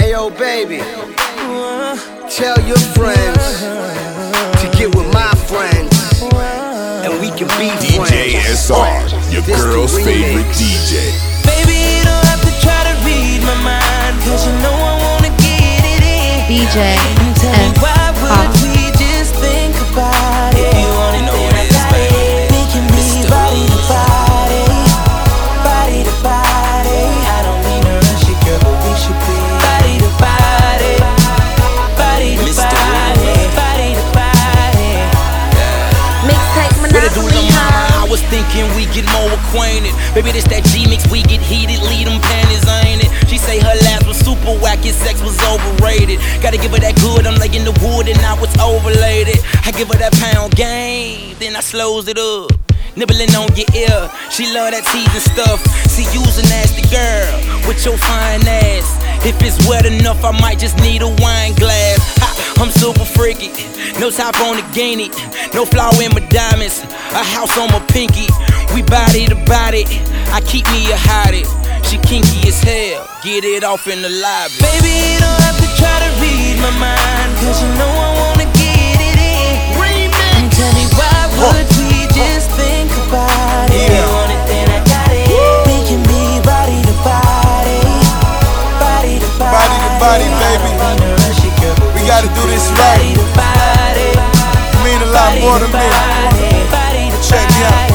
Ayo, baby, tell your friends to get with my friends, and we can be friends. DJ SR, your girl's favorite DJ. Baby, you don't have to try to read my mind, cause you know I wanna get it in. DJ Tell me why would we just think about it? If you want it, then I got it. We can be body to body, body to body. I don't mean to rush it, girl, but we should be body to body, body to body, body to body. Mixtape Monopoly. I was thinking we get more acquainted. Baby, this that G-Mix, we get heated, lead them panties, ain't it? She say her last was super wacky, sex was overrated. Gotta give her that good, I'm like in the wood and now it's overlaid. I give her that pound game, then I slows it up. Nibbling on your ear, she love that teasing stuff. See, you's a nasty girl with your fine ass. If it's wet enough, I might just need a wine glass. Ha, I'm super freaky, no top on the guinea, no flower in my diamonds, a house on my pinky. We body to body, I keep me a hottie. She kinky as hell, get it off in the lobby. Baby, you don't have to try to read my mind, cause you know I wanna get it in. Remix. And tell me why would we just think about it? If you want it, then I got it. We can be body to body, body to body, body to body, baby. We gotta do this right. You mean a lot more to me. Check me out.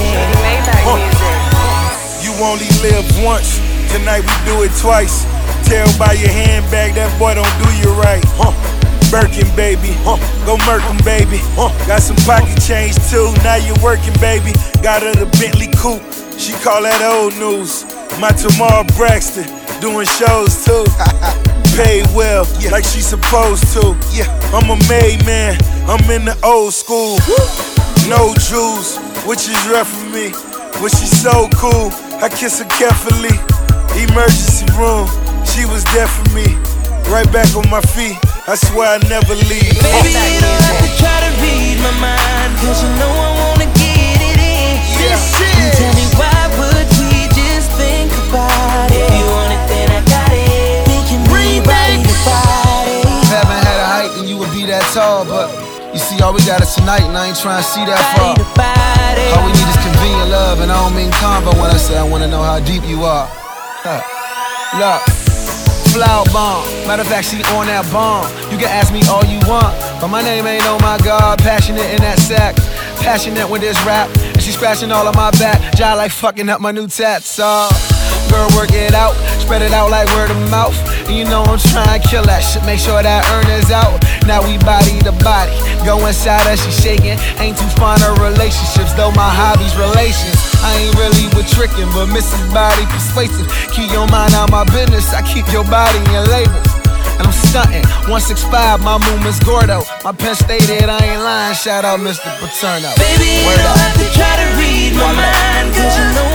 You only live once. Tonight we do it twice. Tell by your handbag that boy don't do you right. Birkin, baby, go Merkin, baby. Got some pocket change too, now you're working, baby. Got her the Bentley coupe, she call that old news. My Tamar Braxton, doing shows too. Paid well, like she supposed to. I'm a made man, I'm in the old school. No jewels, which is rough for me. But she's so cool, I kiss her carefully. Emergency room, she was there for me. Right back on my feet, I swear I never leave. Baby, you don't have to try to read my mind, cause you know I wanna get it in. And tell me why would we just think about it? If you want it, then I got it. We can be body to body. Haven't had a height, then you would be that tall, but you see, all we got is tonight, and I ain't trying to see that far. All we need is convenient love, and I don't mean combo when I say I wanna know how deep you are. Look, flower bomb. Matter of fact, she on that bomb. You can ask me all you want, but my name ain't on my God. Passionate in that sack, passionate with this rap, and she scratching all of my back. Jaw like fucking up my new tats. Girl, work it out, spread it out like word of mouth. And you know I'm trying to kill that shit, make sure that earner's out. Now we body to body, go inside her, she shaking. Ain't too fond of relationships, though my hobby's relations. I ain't really with tricking, but Mrs. Body persuasive. Keep your mind out my business, I keep your body in labels. And I'm stunting, 165, my movement's Gordo. My pen stated, I ain't lying, shout out Mr. Paterno. Baby, you don't have to try to read my mind, cause you know